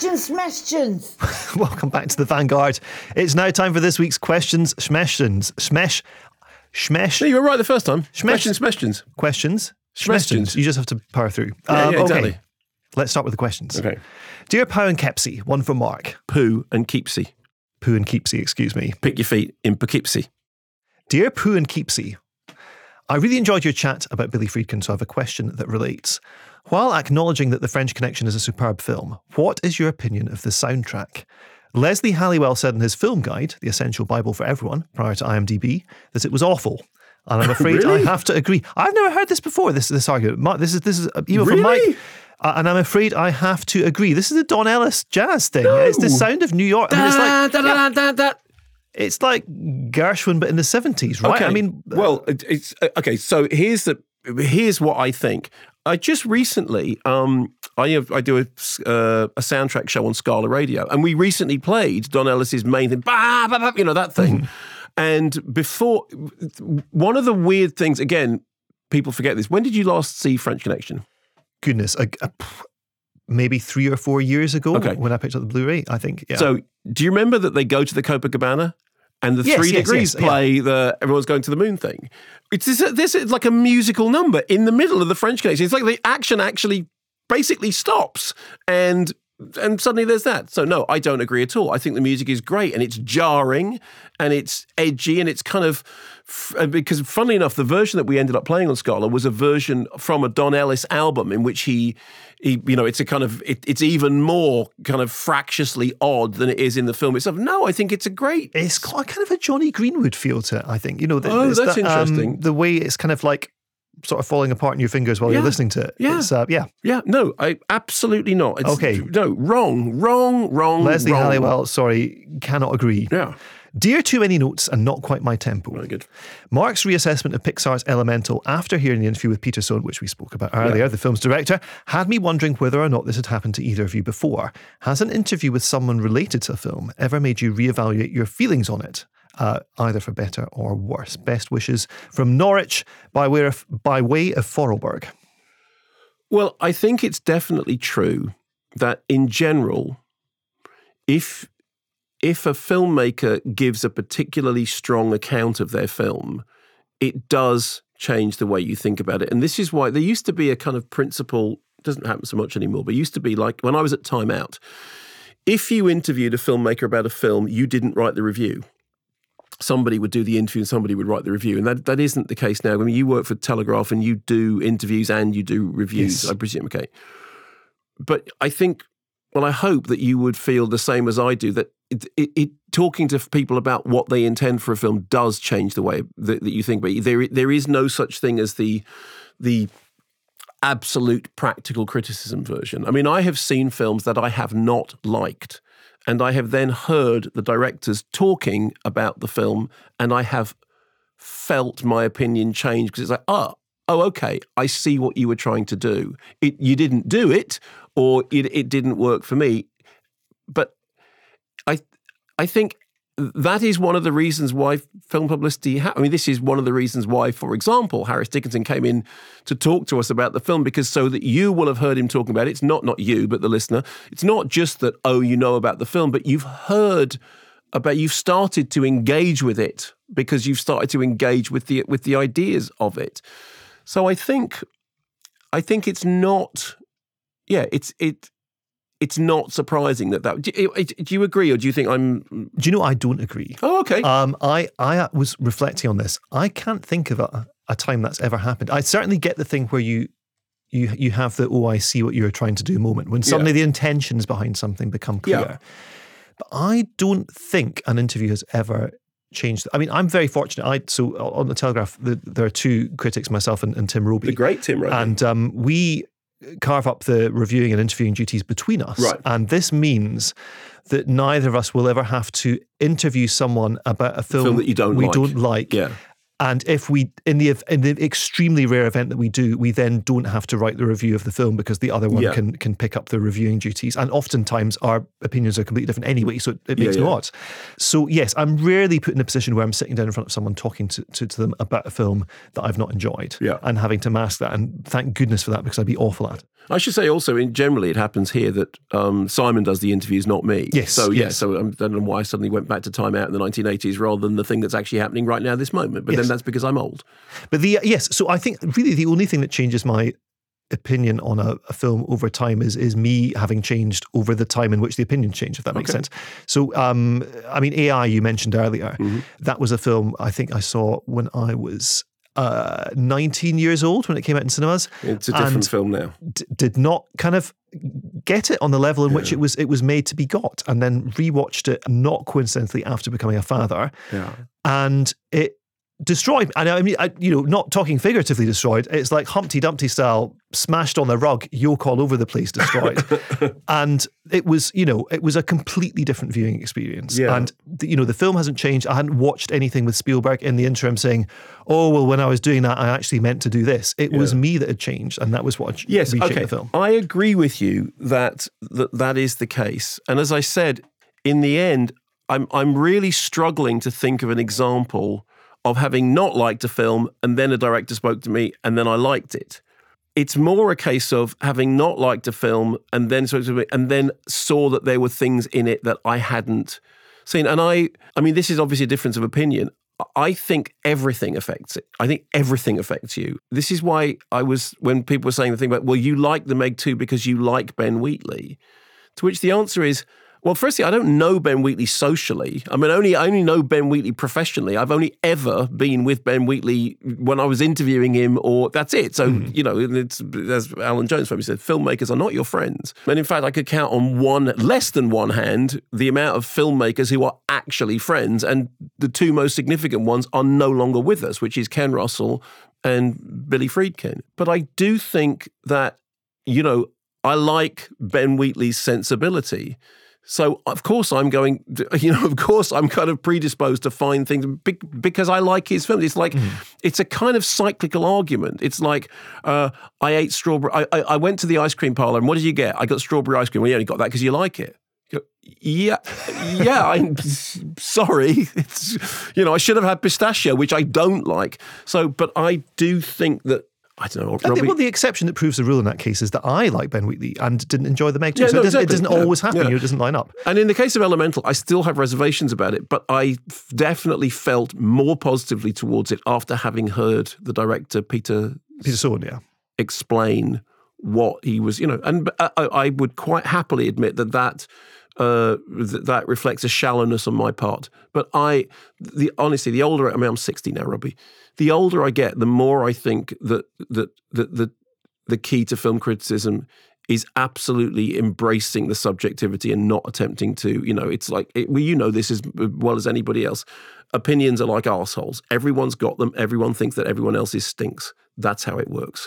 Smeshtions. Welcome back to the Vanguard. It's now time for this week's questions, smeshtions. Shmesh. No, you were right the first time. Shmesh. Questions. Questions. Smeshtions. You just have to power through. Yeah, exactly. Okay. Let's start with the questions. Okay. Dear Pow and Kepsy, one from Mark. Poo and Keepsy. Poo and Keepsy, excuse me. Pick your feet in Poughkeepsie. Dear Pooh and Keepsy, I really enjoyed your chat about Billy Friedkin, so I have a question that relates. While acknowledging that The French Connection is a superb film, what is your opinion of the soundtrack? Leslie Halliwell said in his film guide, The Essential Bible for Everyone, prior to IMDb, that it was awful. And I'm afraid Really? I have to agree. I've never heard this before, this argument. This is email from Really? Mike. And I'm afraid I have to agree. This is a Don Ellis jazz thing. No. It's the sound of New York. I mean, it's like Gershwin, but in the 70s, right? Okay. I mean, well, it's okay. So here's what I think. I just recently, I do a soundtrack show on Scala Radio, and we recently played Don Ellis's main thing, bah, bah, bah, that thing. And before, one of the weird things, again, people forget this. When did you last see French Connection? Goodness, maybe 3 or 4 years ago when I picked up the Blu-ray, I think. Yeah. So do you remember that they go to the Copacabana and the 3 degrees play the everyone's going to the moon thing? This is like a musical number in the middle of the French Connection. It's like the action actually basically stops and suddenly there's that. So no, I don't agree at all. I think the music is great and it's jarring and it's edgy and it's kind of, because funnily enough, the version that we ended up playing on Scala was a version from a Don Ellis album in which he it's a kind of, it's even more kind of fractiously odd than it is in the film itself. No, I think it's a great. It's got kind of a Johnny Greenwood feel to it, I think. That's interesting. The way it's kind of like sort of falling apart in your fingers while you're listening to it. Yeah. It's, No, I absolutely not. It's, okay. No, wrong. Leslie wrong. Halliwell, sorry, cannot agree. Yeah. Dear Too Many Notes and Not Quite My Tempo. Very good. Mark's reassessment of Pixar's Elemental after hearing the interview with Peter Sohn, which we spoke about earlier, the film's director, had me wondering whether or not this had happened to either of you before. Has an interview with someone related to a film ever made you reevaluate your feelings on it? Either for better or worse. Best wishes from Norwich by way of Vorarlberg. Well, I think it's definitely true that in general, if a filmmaker gives a particularly strong account of their film, it does change the way you think about it. And this is why there used to be a kind of principle, doesn't happen so much anymore, but it used to be like when I was at Time Out, if you interviewed a filmmaker about a film, you didn't write the review. Somebody would do the interview and somebody would write the review. And that isn't the case now. I mean, you work for Telegraph and you do interviews and you do reviews, I presume, okay. But I think, well, I hope that you would feel the same as I do, that it talking to people about what they intend for a film does change the way that you think about it. There is no such thing as the absolute practical criticism version. I mean, I have seen films that I have not liked, and I have then heard the directors talking about the film, and I have felt my opinion change because it's like, oh, okay, I see what you were trying to do. You didn't do it, or it didn't work for me. But I think that is one of the reasons why film publicity this is one of the reasons why, for example, Harris Dickinson came in to talk to us about the film, because so that you will have heard him talking about it. It's not you, but the listener. It's not just that, you know about the film, but you've started to engage with it because you've started to engage with the ideas of it. So I think it's not, it's not surprising that. Do you agree, or do you think I'm? Do you know I don't agree? Oh, okay. I was reflecting on this. I can't think of a time that's ever happened. I certainly get the thing where you have the I see what you're trying to do moment when suddenly the intentions behind something become clear. Yeah. But I don't think an interview has ever changed. I mean, I'm very fortunate. So on the Telegraph, there are two critics, myself and Tim Roby. The great Tim Roby. And we carve up the reviewing and interviewing duties between us. Right. And this means that neither of us will ever have to interview someone about a film that you don't we like. don't like. Yeah. And if we, in the extremely rare event that we do, we then don't have to write the review of the film because the other one can pick up the reviewing duties. And oftentimes our opinions are completely different anyway, so it makes no odds. So yes, I'm rarely put in a position where I'm sitting down in front of someone talking to them about a film that I've not enjoyed and having to mask that. And thank goodness for that, because I'd be awful at it. I should say also, generally it happens here that Simon does the interviews, not me. Yes. So so I don't know why I suddenly went back to Time Out in the 1980s rather than the thing that's actually happening right now, this moment. But then that's because I'm old. But so I think really the only thing that changes my opinion on a film over time is me having changed over the time in which the opinion changed, if that makes sense. So, I mean, AI you mentioned earlier, that was a film I think I saw when I was 19 years old when it came out in cinemas. It's a different film now. Did not kind of get it on the level in which it was made to be got, and then rewatched it, not coincidentally, after becoming a father. Yeah. And it destroyed. And I mean, not talking figuratively destroyed. It's like Humpty Dumpty style, smashed on the rug, yolk all over the place, destroyed. And it was a completely different viewing experience. Yeah. And the film hasn't changed. I hadn't watched anything with Spielberg in the interim saying, oh, well, when I was doing that, I actually meant to do this. It was me that had changed, and that was what reshaped the film. I agree with you that is the case. And as I said, in the end, I'm really struggling to think of an example of having not liked a film and then a director spoke to me and then I liked it. It's more a case of having not liked a film and then spoke to me and then saw that there were things in it that I hadn't seen. And I mean, this is obviously a difference of opinion. I think everything affects it. I think everything affects you. This is why when people were saying the thing about, well, you like The Meg 2 because you like Ben Wheatley, to which the answer is, well, firstly, I don't know Ben Wheatley socially. I mean, I only know Ben Wheatley professionally. I've only ever been with Ben Wheatley when I was interviewing him, or that's it. So, it's, as Alan Jones famously said, filmmakers are not your friends. And in fact, I could count on less than one hand, the amount of filmmakers who are actually friends. And the two most significant ones are no longer with us, which is Ken Russell and Billy Friedkin. But I do think that, I like Ben Wheatley's sensibility. So, of course, I'm kind of predisposed to find things because I like his films. It's like, it's a kind of cyclical argument. It's like, I ate strawberry. I went to the ice cream parlor, and what did you get? I got strawberry ice cream. Well, you only got that because you like it. Yeah, I'm sorry. It's, I should have had pistachio, which I don't like. So, but I do think that, I don't know. Well, the exception that proves the rule in that case is that I like Ben Wheatley and didn't enjoy The Meg 2. It doesn't always happen. It doesn't line up. And in the case of Elemental, I still have reservations about it, but I definitely felt more positively towards it after having heard the director, Peter Sohn, explain what he was, and I would quite happily admit that reflects a shallowness on my part. But honestly, the older, I'm 60 now, Robbie. The older I get, the more I think that the key to film criticism is absolutely embracing the subjectivity and not attempting to, it's like, this as well as anybody else. Opinions are like arseholes. Everyone's got them. Everyone thinks that everyone else's stinks. That's how it works.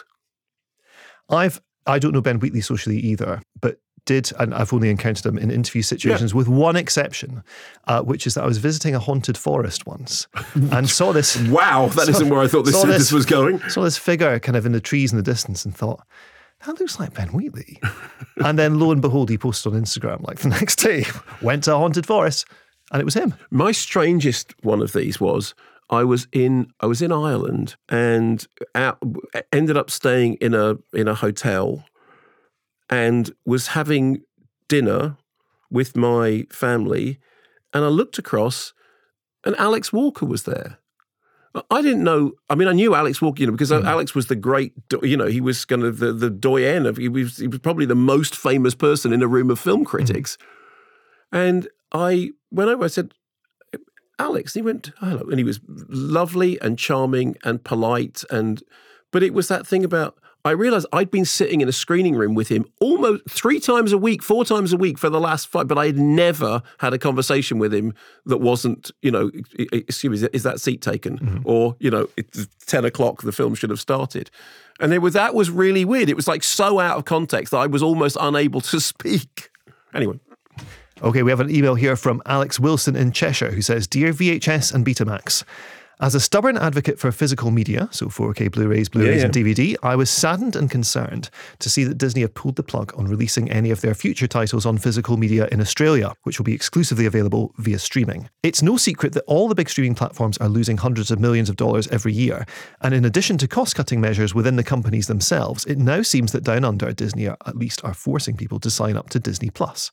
I don't know Ben Wheatley socially either, but and I've only encountered him in interview situations with one exception, which is that I was visiting a haunted forest once and saw this. Wow, that isn't where I thought this was going. Saw this figure kind of in the trees in the distance and thought, that looks like Ben Wheatley. And then lo and behold, he posted on Instagram like the next day, went to a haunted forest, and it was him. My strangest one of these was, I was in Ireland and ended up staying in a hotel and was having dinner with my family, and I looked across and Alex Walker was there. I didn't know, I knew Alex Walker, because Alex was the great, he was kind of the doyen of, he was probably the most famous person in a room of film critics. And I went over, I said, Alex, he went, hello. And he was lovely and charming and polite. But it was that thing about, I realized I'd been sitting in a screening room with him almost 4 times a week for the last 5, but I had never had a conversation with him that wasn't, excuse me, is that seat taken? Or, it's 10 o'clock, the film should have started. And that was really weird. It was like so out of context that I was almost unable to speak. Anyway. Okay, we have an email here from Alex Wilson in Cheshire who says, Dear VHS and Betamax, As a stubborn advocate for physical media, so 4K Blu-rays, Blu-rays and DVD, I was saddened and concerned to see that Disney have pulled the plug on releasing any of their future titles on physical media in Australia, which will be exclusively available via streaming. It's no secret that all the big streaming platforms are losing hundreds of millions of dollars every year, and in addition to cost-cutting measures within the companies themselves, it now seems that Down Under, Disney at least are forcing people to sign up to Disney+.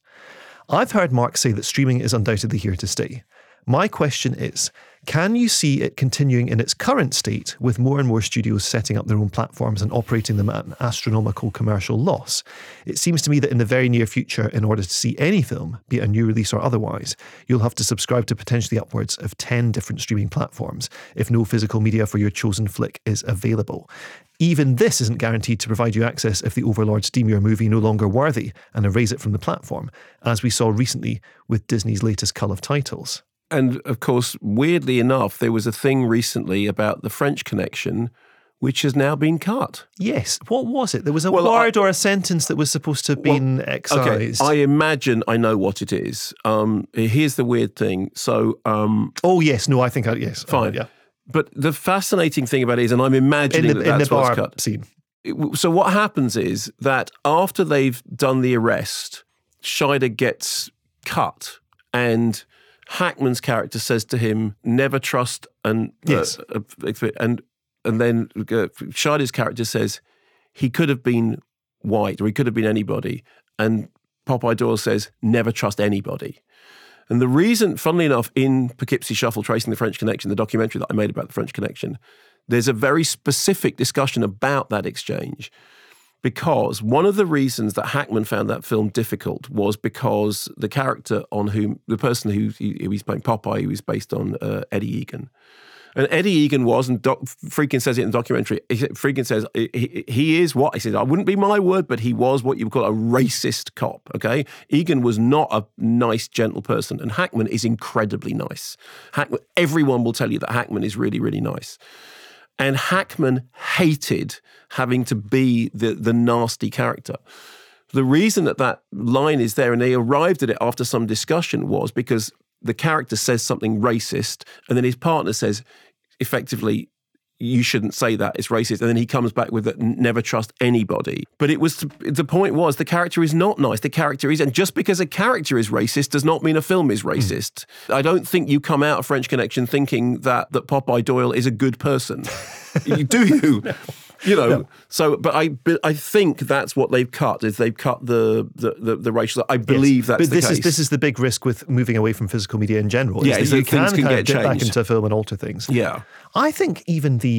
I've heard Mark say that streaming is undoubtedly here to stay. My question is, can you see it continuing in its current state with more and more studios setting up their own platforms and operating them at an astronomical commercial loss? It seems to me that in the very near future, in order to see any film, be it a new release or otherwise, you'll have to subscribe to potentially upwards of 10 different streaming platforms if no physical media for your chosen flick is available. Even this isn't guaranteed to provide you access if the overlords deem your movie no longer worthy and erase it from the platform, as we saw recently with Disney's latest cull of titles. And of course, weirdly enough, there was a thing recently about the French Connection, which has now been cut. Yes. What was it? There was a word or a sentence that was supposed to have been excised. Okay, I imagine I know what it is. Here's the weird thing. So, yes. No, I think yes. Fine. Yeah. But the fascinating thing about it is, and I'm imagining that's the what's bar cut. Scene. So what happens is that after they've done the arrest, Scheider gets cut, and Hackman's character says to him, "Never trust," and yes. And then Scheider's character says, "He could have been white, or he could have been anybody," and Popeye Doyle says, "Never trust anybody." And the reason, funnily enough, in Poughkeepsie Shuffle, Tracing the French Connection, the documentary that I made about the French Connection, there's a very specific discussion about that exchange. Because one of the reasons that Hackman found that film difficult was because the character the person who he's playing, Popeye, who was based on Eddie Egan. And Eddie Egan was, and Friedkin says it in the documentary, Friedkin says he is what? He says, I wouldn't be my word, but he was what you would call a racist cop, okay? Egan was not a nice, gentle person, and Hackman is incredibly nice. Everyone will tell you that Hackman is really, really nice. And Hackman hated having to be the nasty character. The reason that line is there, and they arrived at it after some discussion, was because the character says something racist, and then his partner says, effectively, you shouldn't say that, it's racist. And then he comes back with never trust anybody. But the point was, the character is not nice. The character is, and just because a character is racist does not mean a film is racist. I don't think you come out of French Connection thinking that Popeye Doyle is a good person. Do you? You know, no. So, but I think that's what they've cut. Is they've cut the racial. I believe that's the case. This is the big risk with moving away from physical media in general. Yeah, is that you can get changed back into a film and alter things. Yeah, I think even the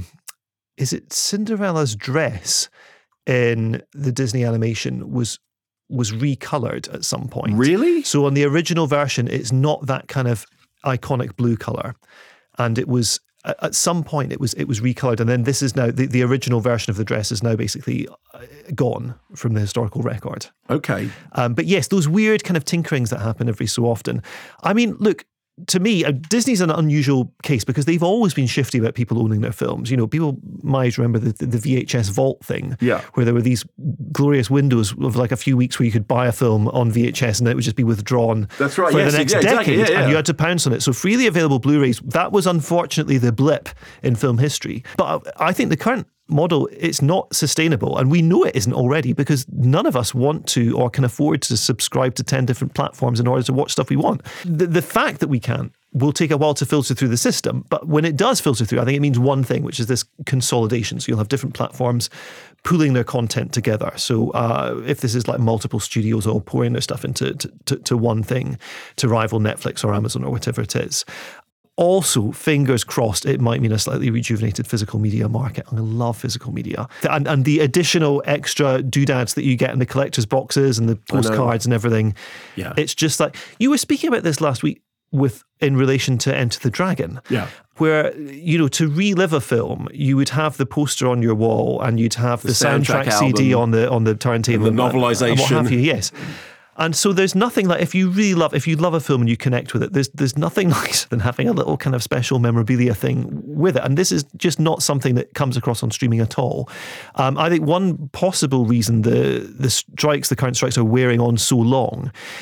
is it Cinderella's dress in the Disney animation was recolored at some point. Really? So on the original version, it's not that kind of iconic blue color, and it was. At some point, it was recolored, and then this is now the original version of the dress is now basically gone from the historical record. Okay, but yes, those weird kind of tinkerings that happen every so often. I mean, look. To me, Disney's an unusual case because they've always been shifty about people owning their films. You know, people might remember the VHS vault thing, where there were these glorious windows of like a few weeks where you could buy a film on VHS and it would just be withdrawn That's right, for yes, the next exactly. decade, and you had to pounce on it. So freely available Blu-rays, that was unfortunately the blip in film history. But I think the current model, it's not sustainable, and we know it isn't already because none of us want to or can afford to subscribe to 10 different platforms in order to watch stuff we want. The fact that we can't will take a while to filter through the system, but when it does filter through, I think it means one thing, which is this consolidation. So you'll have different platforms pooling their content together. So if this is like multiple studios all pouring their stuff into to one thing to rival Netflix or Amazon or whatever it is. Also, fingers crossed, it might mean a slightly rejuvenated physical media market. I love physical media. And the additional extra doodads that you get in the collector's boxes and the postcards and everything. Yeah. It's just like, you were speaking about this last week in relation to Enter the Dragon. Yeah. Where, you know, to relive a film, you would have the poster on your wall and you'd have the soundtrack CD on the turntable. And the novelization. And what have you, yes. And so there's nothing like, if you love a film and you connect with it, there's nothing nicer than having a little kind of special memorabilia thing with it. And this is just not something that comes across on streaming at all. I think one possible reason the current strikes are wearing on so long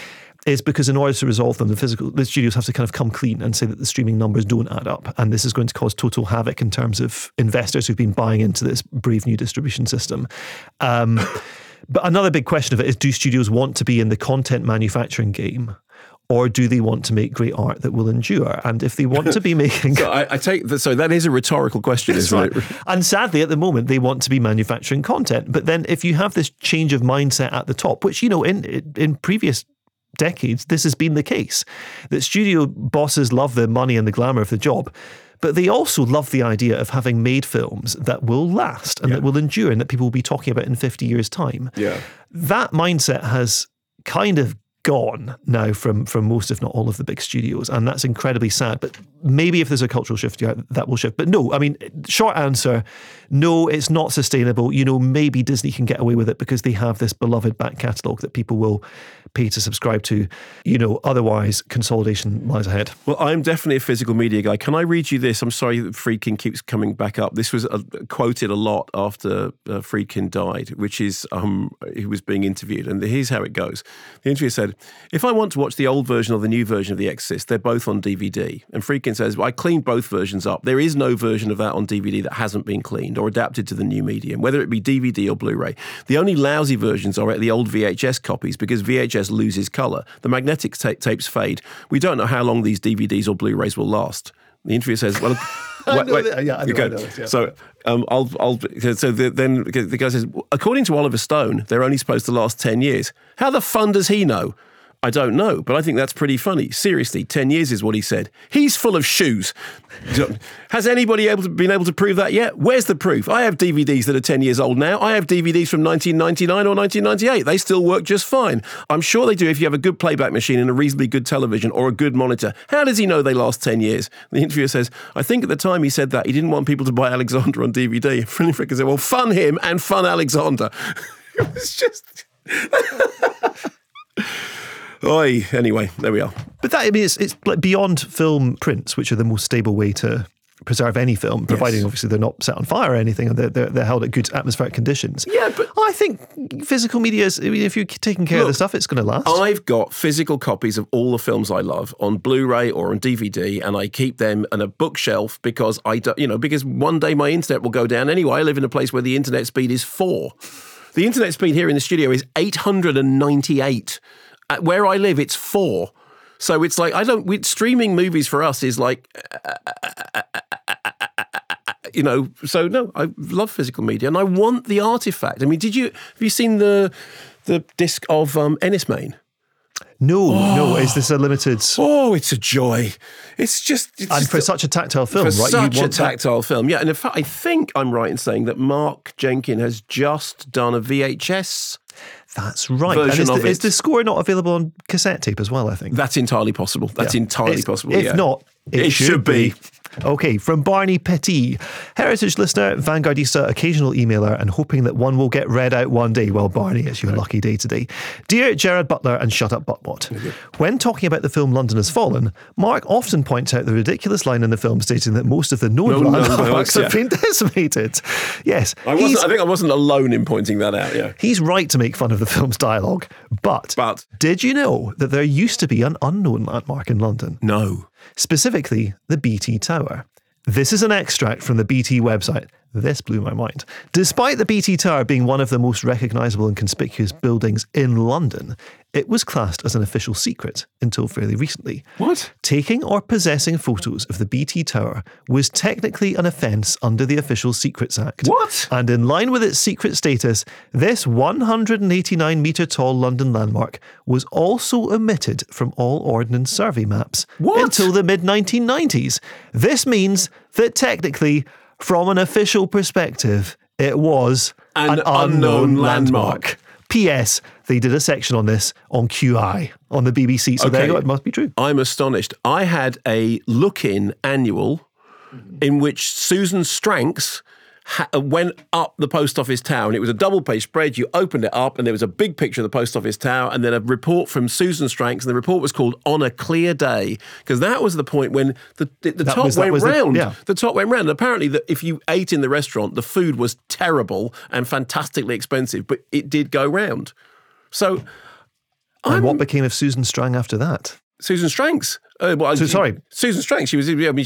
is because in order to resolve them, the studios have to kind of come clean and say that the streaming numbers don't add up. And this is going to cause total havoc in terms of investors who've been buying into this brave new distribution system. But another big question of it is, do studios want to be in the content manufacturing game? Or do they want to make great art that will endure? And if they want to be making... So I take that. So that is a rhetorical question, isn't it? And sadly, at the moment, they want to be manufacturing content. But then if you have this change of mindset at the top, which, in previous decades, this has been the case, that studio bosses love the money and the glamour of the job, but they also love the idea of having made films that will last and that will endure and that people will be talking about in 50 years' time. Yeah. That mindset has kind of gone now from most, if not all, of the big studios, and that's incredibly sad. But maybe if there's a cultural shift, that will shift. But no, I mean, short answer, no, it's not sustainable. Maybe Disney can get away with it because they have this beloved back catalogue that people will pay to subscribe to. Otherwise, consolidation lies ahead. Well, I'm definitely a physical media guy. Can I read you this? I'm sorry that Friedkin keeps coming back up. This was quoted a lot after Friedkin died, which is he was being interviewed. And here's how it goes. The interviewer said, "If I want to watch the old version or the new version of The Exorcist, they're both on DVD." And Friedkin says, "I cleaned both versions up. There is no version of that on DVD that hasn't been cleaned or adapted to the new medium, whether it be DVD or Blu-ray. The only lousy versions are at the old VHS copies because VHS loses colour. The magnetic tapes fade. We don't know how long these DVDs or Blu-rays will last." The interviewer says, "Well, wait. So then the guy says, "According to Oliver Stone, they're only supposed to last 10 years. How the fun does he know?" "I don't know, but I think that's pretty funny. Seriously, 10 years is what he said. He's full of shoes." Has anybody been able to prove that yet? Where's the proof? I have DVDs that are 10 years old now. I have DVDs from 1999 or 1998. They still work just fine. I'm sure they do if you have a good playback machine and a reasonably good television or a good monitor. How does he know they last 10 years? The interviewer says, "I think at the time he said that, he didn't want people to buy Alexander on DVD. Friendly Frick said, "Well, fun him and fun Alexander." It was just... Oy, anyway, there we are. But it's like beyond film prints, which are the most stable way to preserve any film, providing obviously they're not set on fire or anything, and they're held at good atmospheric conditions. Yeah, but I think physical media is, if you're taking care of the stuff, it's going to last. I've got physical copies of all the films I love on Blu-ray or on DVD, and I keep them on a bookshelf because because one day my internet will go down anyway. I live in a place where the internet speed is 4. The internet speed here in the studio is 898. Where I live, it's 4. So it's like, streaming movies for us is like, so no, I love physical media and I want the artifact. I mean, have you seen the disc of Ennis Main? No. Is this a limited? Oh, it's a joy. It's for such a tactile film, right? Such a tactile film, yeah. And in fact, I think I'm right in saying that Mark Jenkin has just done a VHS. That's right. And is the score not available on cassette tape as well, I think? That's entirely possible. That's entirely possible. If not, it should be. Okay, from Barney Petty, Heritage listener, Vanguardista, occasional emailer, and hoping that one will get read out one day. Well, Barney, it's your lucky day today. Dear Gerard Butler and Shut Up Buttwat, when talking about the film London Has Fallen, Mark often points out the ridiculous line in the film stating that most of the known landmarks have been decimated. Yes. I think I wasn't alone in pointing that out, yeah. He's right to make fun of the film's dialogue, but did you know that there used to be an unknown landmark in London? No. Specifically, the BT Tower. This is an extract from the BT website. This blew my mind. Despite the BT Tower being one of the most recognisable and conspicuous buildings in London, it was classed as an official secret until fairly recently. What? Taking or possessing photos of the BT Tower was technically an offence under the Official Secrets Act. What? And in line with its secret status, this 189-metre tall London landmark was also omitted from all Ordnance Survey maps until the mid-1990s. This means that technically, from an official perspective, it was an unknown landmark. P.S. They did a section on this on QI on the BBC, so there you go, it must be true. I'm astonished. I had a look-in annual in which Susan Stranks went up the post office tower, and it was a double-page spread. You opened it up, and there was a big picture of the post office tower, and then a report from Susan Stranks, and the report was called On a Clear Day, because that was the point when the top went round. The top went round. Apparently, if you ate in the restaurant, the food was terrible and fantastically expensive, but it did go round. So And what became of Susan Strang after that? Susan Stranks. Susan Stranks. She was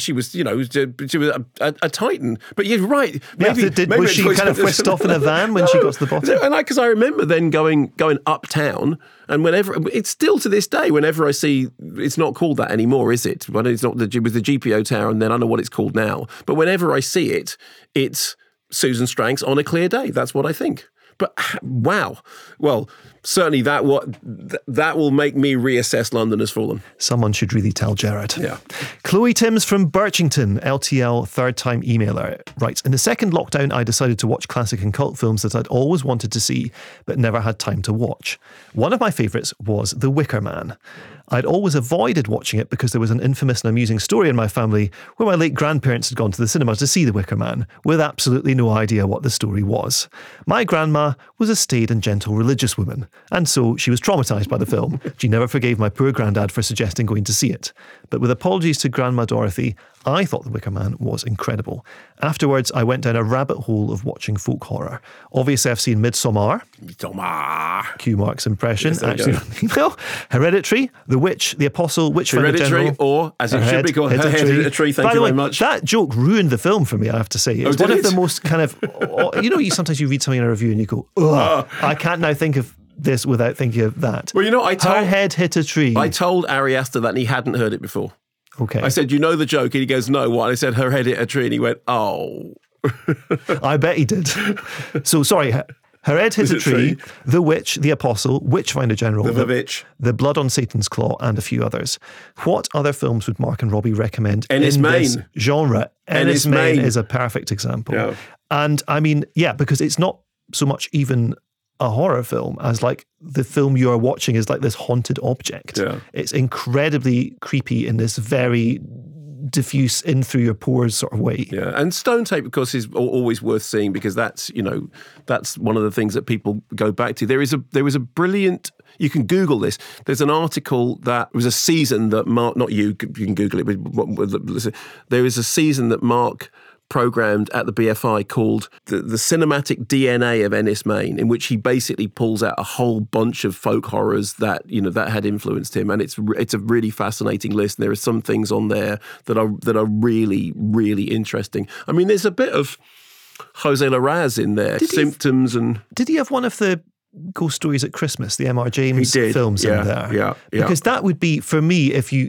a titan. But you're right. Was she kind of whisked off in a van when she got to the bottom? And because I remember then going uptown, and whenever it's still to this day, whenever I see, it's not called that anymore, is it? Well, it's not. It was the GPO Tower, and then I don't know what it's called now. But whenever I see it, it's Susan Stranks on a clear day. That's what I think. But wow. Well, certainly that will make me reassess London Has Fallen. Someone should really tell Gerard. Yeah. Chloe Timms from Birchington, LTL third-time emailer, writes, in the second lockdown, I decided to watch classic and cult films that I'd always wanted to see but never had time to watch. One of my favourites was The Wicker Man. I'd always avoided watching it because there was an infamous and amusing story in my family where my late grandparents had gone to the cinema to see The Wicker Man with absolutely no idea what the story was. My grandma was a staid and gentle religious woman, and so she was traumatised by the film. She never forgave my poor granddad for suggesting going to see it. But with apologies to Grandma Dorothy, I thought The Wicker Man was incredible. Afterwards, I went down a rabbit hole of watching folk horror. Obviously, I've seen Midsommar. Q Mark's impression. Yes, actually, no. Hereditary, The Witch, The Apostle, Witchfinder Hereditary, General, or as it should be called, Hereditary. Thank you very much. That joke ruined the film for me, I have to say. It's one of the most kind of, sometimes you read something in a review and you go, ugh, I can't now think of this without thinking of that. Well, her head hit a tree. I told Ari Aster that and he hadn't heard it before. Okay. I said, you know the joke? And he goes, no, what? And I said, her head hit a tree. And he went, oh. I bet he did. So, sorry, her head hit a tree, The Witch, The Apostle, Witchfinder General, The Blood on Satan's Claw, and a few others. What other films would Mark and Robbie recommend in this genre? Ennis Main is a perfect example. Yeah. And I mean, because it's not so much even a horror film as like the film you are watching is like this haunted object. Yeah. It's incredibly creepy in this very diffuse in through your pores sort of way. Yeah, and Stone Tape, of course, is always worth seeing because that's one of the things that people go back to. There is a brilliant. You can Google this. There's an article that was a season that Mark. Not you. You can Google it. But there is a season that Mark programmed at the BFI called the Cinematic DNA of Ennis Main, in which he basically pulls out a whole bunch of folk horrors that that had influenced him, and it's a really fascinating list. And there are some things on there that are really, really interesting. I mean, there's a bit of Jose Larraz in there, Symptoms, and did he have one of the Ghost Stories at Christmas, the M.R. James films in there? Yeah. Because that would be, for me, if you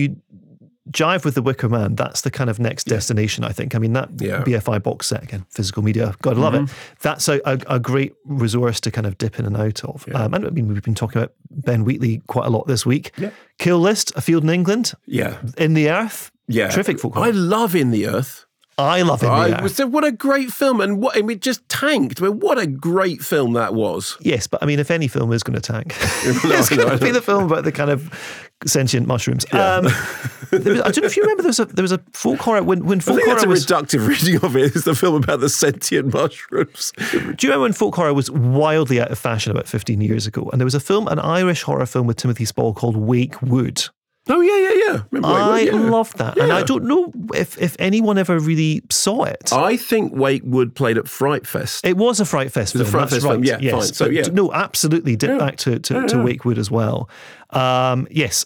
jive with The Wicker Man, that's the kind of next destination, I think. I mean, that BFI box set, again, physical media, gotta love it. That's a great resource to kind of dip in and out of. Yeah. And I mean, we've been talking about Ben Wheatley quite a lot this week. Yeah. Kill List, A Field in England. Yeah. In the Earth. Yeah. Terrific folk horror. I love In the Earth. I love In the Earth. What a great film, and it just tanked. I mean, what a great film that was. Yes, but I mean, if any film is going to tank, it's going to be the film about the kind of sentient mushrooms. Yeah. I don't know if you remember, there was a folk horror when folk horror was reductive reading of it. It's the film about the sentient mushrooms. Do you remember when folk horror was wildly out of fashion about 15 years ago? And there was an Irish horror film with Timothy Spall called Wake Wood. Oh, yeah. I loved that. Yeah. And I don't know if anyone ever really saw it. I think Wake Wood played at Fright Fest. It was a Fright Fest film. Fright Fest film, yes. Fine. So, No, absolutely. Dip back to Wake Wood as well. Yes.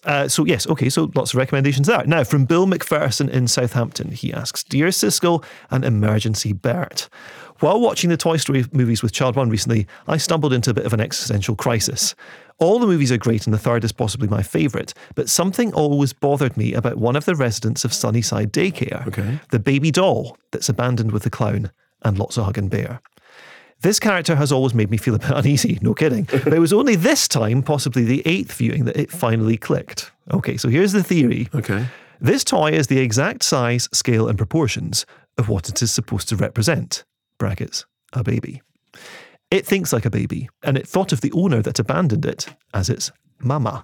So lots of recommendations there. Now, from Bill McPherson in Southampton, he asks, Dear Siskel and Emergency Bert, while watching the Toy Story movies with Child One recently, I stumbled into a bit of an existential crisis. All the movies are great and the third is possibly my favourite, but something always bothered me about one of the residents of Sunnyside Daycare, the baby doll that's abandoned with the clown and lots of hug and bear. This character has always made me feel a bit uneasy, no kidding. But it was only this time, possibly the 8th viewing, that it finally clicked. Okay, so here's the theory. Okay. This toy is the exact size, scale and proportions of what it is supposed to represent. Brackets, a baby. It thinks like a baby, and it thought of the owner that abandoned it as its mama.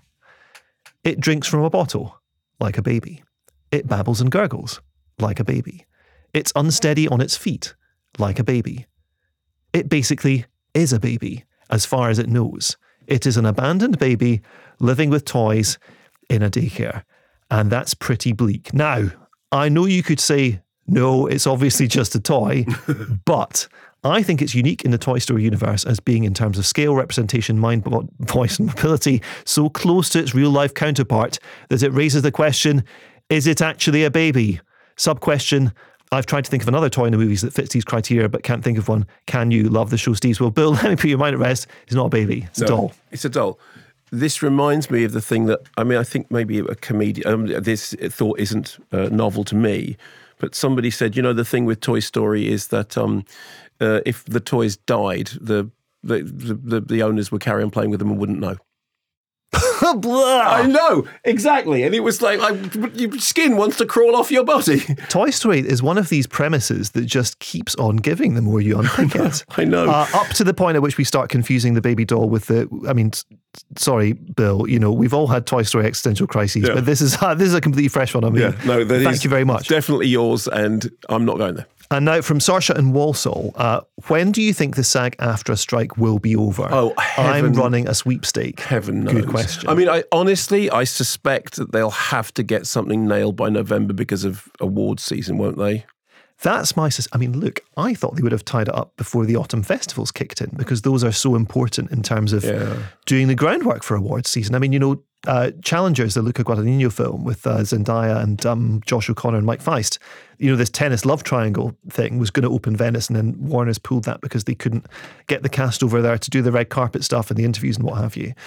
It drinks from a bottle, like a baby. It babbles and gurgles, like a baby. It's unsteady on its feet, like a baby. It basically is a baby, as far as it knows. It is an abandoned baby living with toys in a daycare, and that's pretty bleak. Now, I know you could say, no, it's obviously just a toy, but I think it's unique in the Toy Story universe as being, in terms of scale, representation, mind, voice, and mobility, so close to its real-life counterpart that it raises the question, is it actually a baby? Sub-question, I've tried to think of another toy in the movies that fits these criteria, but can't think of one. Can you? Love the show, Steve. Well, Bill, let me put your mind at rest. It's not a baby. It's a doll. It's a doll. This reminds me of the thing that, I think maybe a comedian, this thought isn't novel to me, but somebody said, the thing with Toy Story is that if the toys died, the owners would carry on playing with them and wouldn't know. I know, exactly. And it was like, your skin wants to crawl off your body. Toy Story is one of these premises that just keeps on giving the more you unpick it. I know. Up to the point at which we start confusing the baby doll with sorry, Bill, we've all had Toy Story existential crises, but this is a completely fresh one on me. Yeah, no, thank you very much. Definitely yours, and I'm not going there. And now from Saoirse in Walsall, when do you think the SAG-AFTRA strike will be over? Oh, I'm running a sweepstake. Heaven knows. Good question. I suspect that they'll have to get something nailed by November because of awards season, won't they? That's my... look, I thought they would have tied it up before the autumn festivals kicked in, because those are so important in terms of doing the groundwork for awards season. Challengers, the Luca Guadagnino film with Zendaya and Josh O'Connor and Mike Feist, this tennis love triangle thing was going to open Venice, and then Warner's pulled that because they couldn't get the cast over there to do the red carpet stuff and the interviews and what have you.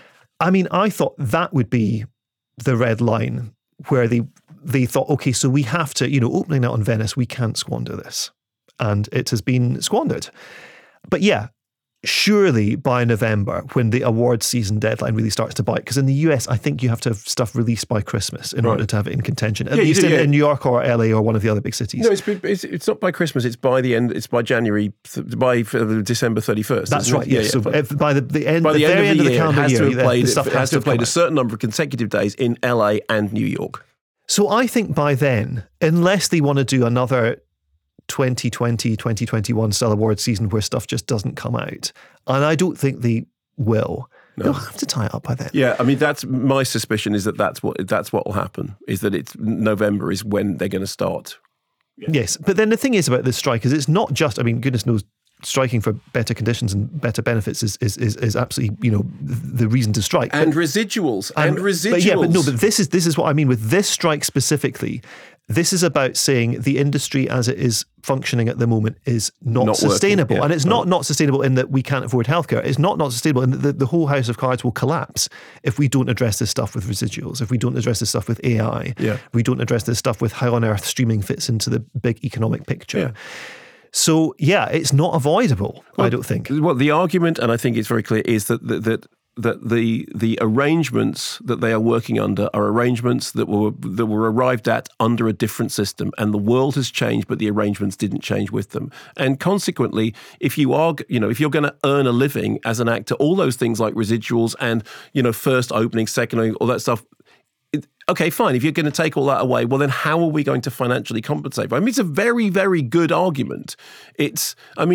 I thought that would be the red line where they thought, okay, so we have to, opening out on Venice, we can't squander this. And it has been squandered. But yeah, surely by November, when the awards season deadline really starts to bite, because in the US, I think you have to have stuff released by Christmas in order to have it in contention, at least in New York or LA or one of the other big cities. No, it's not by Christmas, it's by the end, it's by January, by December 31st. That's right, yes. So by the end of the calendar year, it has to have played a certain number of consecutive days in LA and New York. So I think by then, unless they want to do another 2020, 2021 style award season where stuff just doesn't come out, and I don't think they will, they'll have to tie it up by then. Yeah, that's my suspicion, is that's what will happen, is that it's November is when they're going to start. Yeah. Yes, but then the thing is about this strike is it's not just, goodness knows, striking for better conditions and better benefits is absolutely, the reason to strike. And residuals. But this is what I mean with this strike specifically. This is about saying the industry as it is functioning at the moment is not sustainable. Yeah, and it's not sustainable in that we can't afford healthcare. It's not sustainable in that the whole house of cards will collapse if we don't address this stuff with residuals, if we don't address this stuff with AI, if we don't address this stuff with how on earth streaming fits into the big economic picture. Yeah. So, it's not avoidable, I don't think. Well, the argument, and I think it's very clear, is that the arrangements that they are working under are arrangements that were arrived at under a different system, and the world has changed, but the arrangements didn't change with them. And consequently, if you are, if you're going to earn a living as an actor, all those things like residuals and, first opening, second opening, all that stuff. Okay, fine. If you're going to take all that away, well, then how are we going to financially compensate? It's a very, very good argument. As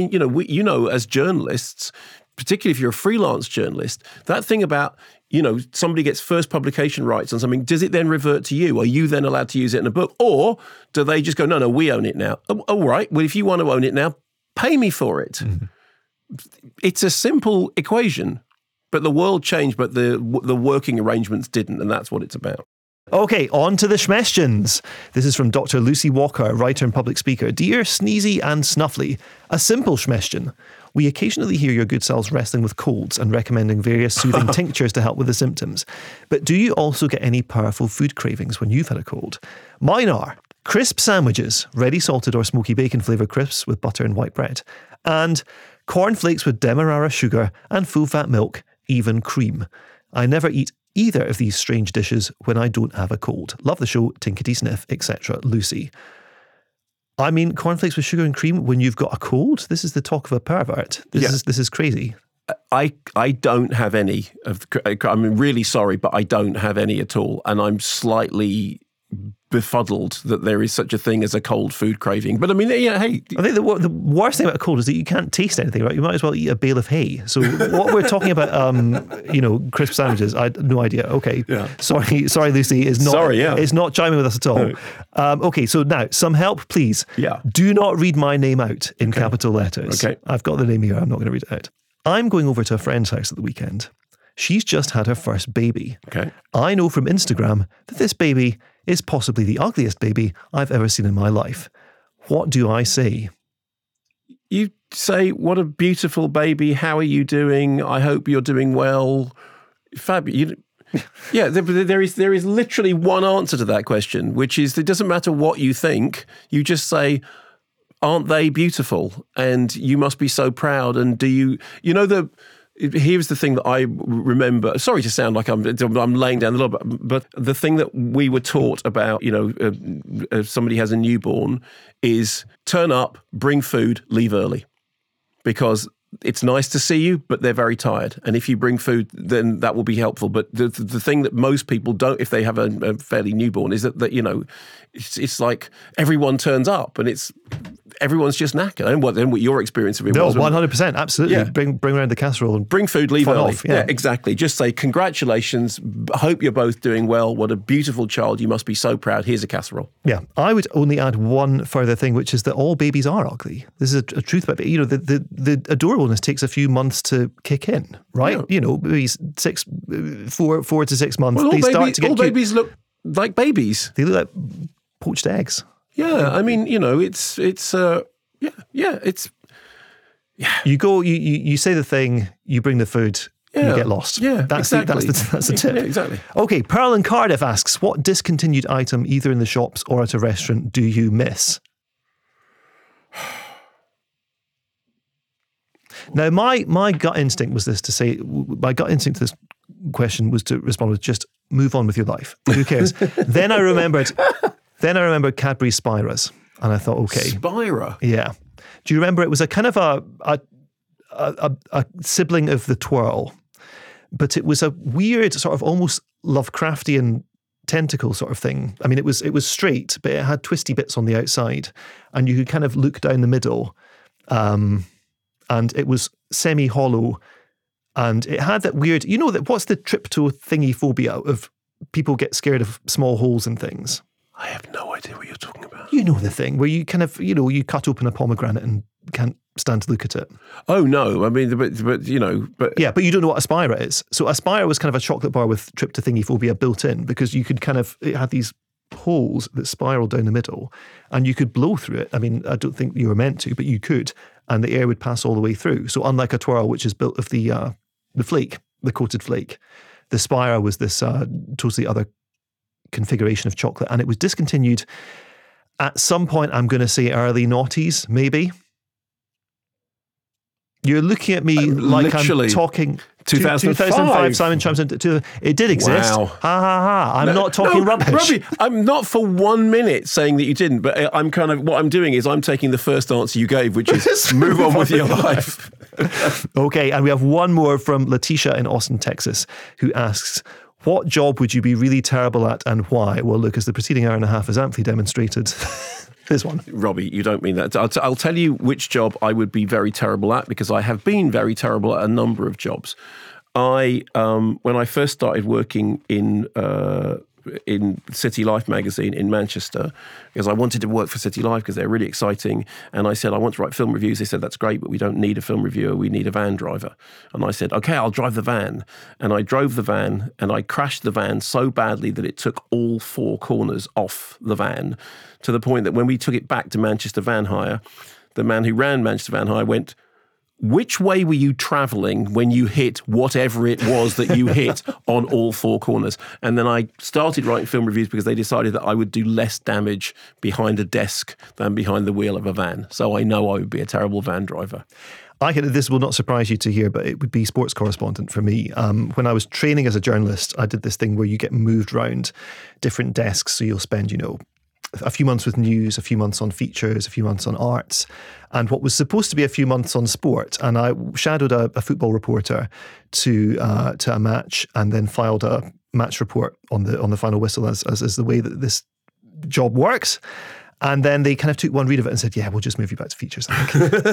journalists, particularly if you're a freelance journalist, that thing about, somebody gets first publication rights on something, does it then revert to you? Are you then allowed to use it in a book? Or do they just go, no, we own it now? Oh, all right. Well, if you want to own it now, pay me for it. Mm-hmm. It's a simple equation. But the world changed, but the working arrangements didn't, and that's what it's about. Okay, on to the Schmestions. This is from Dr. Lucy Walker, writer and public speaker. Dear Sneezy and Snuffly, a simple Schmestion. We occasionally hear your good selves wrestling with colds and recommending various soothing tinctures to help with the symptoms. But do you also get any powerful food cravings when you've had a cold? Mine are crisp sandwiches, ready salted or smoky bacon flavoured crisps with butter and white bread, and cornflakes with demerara sugar and full-fat milk, even cream. I never eat either of these strange dishes when I don't have a cold. Love the show, tinkety sniff, etc. Lucy. Cornflakes with sugar and cream when you've got a cold? This is the talk of a pervert. This is crazy. I don't have any of. I'm really sorry, but I don't have any at all, and I'm slightly befuddled that there is such a thing as a cold food craving. But I mean, yeah, hey. I think the worst thing about a cold is that you can't taste anything, right? You might as well eat a bale of hay. So what we're talking about, crisp sandwiches, I had no idea. Okay. Yeah. Sorry, Lucy. It's not chiming with us at all. No. Okay, so now, some help, please. Yeah. Do not read my name out in capital letters. Okay. I've got the name here. I'm not going to read it out. I'm going over to a friend's house at the weekend. She's just had her first baby. Okay. I know from Instagram that this baby is possibly the ugliest baby I've ever seen in my life. What do I say? You say, what a beautiful baby. How are you doing? I hope you're doing well. Fabulous. Yeah, there is literally one answer to that question, which is it doesn't matter what you think. You just say, aren't they beautiful? And you must be so proud. And here's the thing that I remember. Sorry to sound like I'm laying down the law, but the thing that we were taught about, if somebody has a newborn, is turn up, bring food, leave early, because it's nice to see you, but they're very tired. And if you bring food, then that will be helpful. But the thing that most people don't, if they have a fairly newborn, is that it's like everyone turns up and everyone's just knackered. And what your experience of it was? No, 100%, absolutely. Yeah. Bring around the casserole and bring food, leave early. Off, yeah, exactly. Just say, congratulations. Hope you're both doing well. What a beautiful child. You must be so proud. Here's a casserole. Yeah. I would only add one further thing, which is that all babies are ugly. This is a truth about it. The adorableness takes a few months to kick in, right? Yeah. Maybe 4 to 6 months. Well, babies look like babies. They look like poached eggs. Yeah, I mean, it's You go, you say the thing, you bring the food, you get lost. Yeah, that's exactly. That's the tip. Yeah, exactly. Okay, Pearl in Cardiff asks, what discontinued item, either in the shops or at a restaurant, do you miss? Now, my gut instinct was my gut instinct to this question was to respond with just move on with your life. Who cares? Then I remembered Cadbury Spiras, and I thought, okay, Spira. Yeah. Do you remember it was a kind of a sibling of the Twirl, but it was a weird sort of almost Lovecraftian tentacle sort of thing. I mean, it was straight, but it had twisty bits on the outside, and you could kind of look down the middle, and it was semi-hollow, and it had that weird, what's the trypto thingy phobia of people get scared of small holes in things? I have no idea what you're talking about. You know the thing where you kind of, you cut open a pomegranate and can't stand to look at it. Oh, no. I mean, but. Yeah, but you don't know what a Spira is. So a Spira was kind of a chocolate bar with tryptothingyphobia built in, because you could it had these holes that spiraled down the middle and you could blow through it. I mean, I don't think you were meant to, but you could, and the air would pass all the way through. So unlike a Twirl, which is built of the flake, the coated flake, the Spira was this totally other configuration of chocolate, and it was discontinued at some point. I'm going to say early noughties, maybe. You're looking at me like I'm talking 2005. Simon chimes into it did exist. Wow. Ha ha ha! I'm not talking rubbish. Robbie, I'm not for 1 minute saying that you didn't, but I'm kind of what I'm doing is I'm taking the first answer you gave, which is move on with your life. Okay, and we have one more from Letitia in Austin, Texas, who asks, what job would you be really terrible at and why? Well, look, as the preceding hour and a half has amply demonstrated, this one. Robbie, you don't mean that. I'll tell you which job I would be very terrible at, because I have been very terrible at a number of jobs. When I first started working in City Life magazine in Manchester, because I wanted to work for City Life because they're really exciting, and I said, I want to write film reviews. They said, that's great, but we don't need a film reviewer, we need a van driver. And I said, okay, I'll drive the van. And I drove the van, and I crashed the van so badly that it took all 4 corners off the van, to the point that when we took it back to Manchester Van Hire, the man who ran Manchester Van Hire went, which way were you travelling when you hit whatever it was that you hit on all 4 corners? And then I started writing film reviews because they decided that I would do less damage behind a desk than behind the wheel of a van. So I know I would be a terrible van driver. This will not surprise you to hear, but it would be sports correspondent for me. When I was training as a journalist, I did this thing where you get moved around different desks. So you'll spend, a few months with news, a few months on features, a few months on arts, and what was supposed to be a few months on sport. And I shadowed a football reporter to a match, and then filed a match report on the final whistle, as is the way that this job works. And then they kind of took one read of it and said, yeah, we'll just move you back to features. I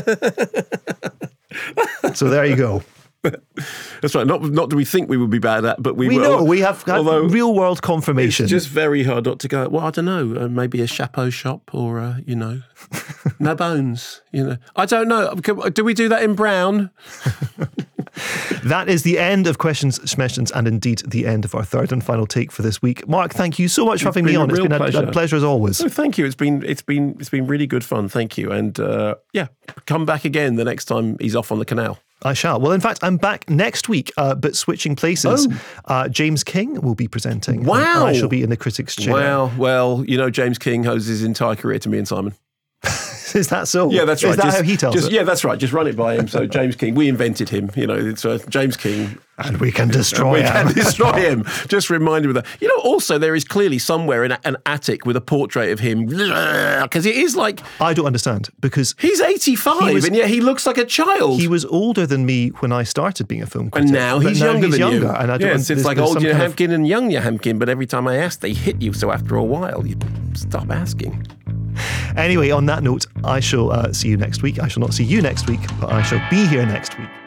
think. So there you go. That's right. Not do we think we would be bad at, but we know we have real world confirmation. It's just very hard not to go, well, I don't know, maybe a chapeau shop or, no bones, I don't know. Do we do that in Brown? That is the end of Questions, Schmessions, and indeed the end of our third and final take for this week. Mark, thank you so much for having me on. It's been a pleasure as always. Oh, thank you. It's been really good fun. Thank you. And come back again the next time he's off on the canal. I shall. Well, in fact, I'm back next week, but switching places. James King will be presenting. Wow. I shall be in the critics' chair. Wow. Well, James King owes his entire career to me and Simon. Is that so? Yeah, that's right. Is that how he tells it? Yeah, that's right. Just run it by him. So James King, we invented him. It's James King. And we can destroy him. Just remind him of that. Also there is clearly somewhere an attic with a portrait of him. Because it is like... I don't understand, because... He's 85 and yet he looks like a child. He was older than me when I started being a film critic. And now he's younger than you. And it's like old Hampkin and young Hampkin, but every time I ask, they hit you. So after a while, you stop asking. Anyway, on that note, I shall see you next week. I shall not see you next week, but I shall be here next week.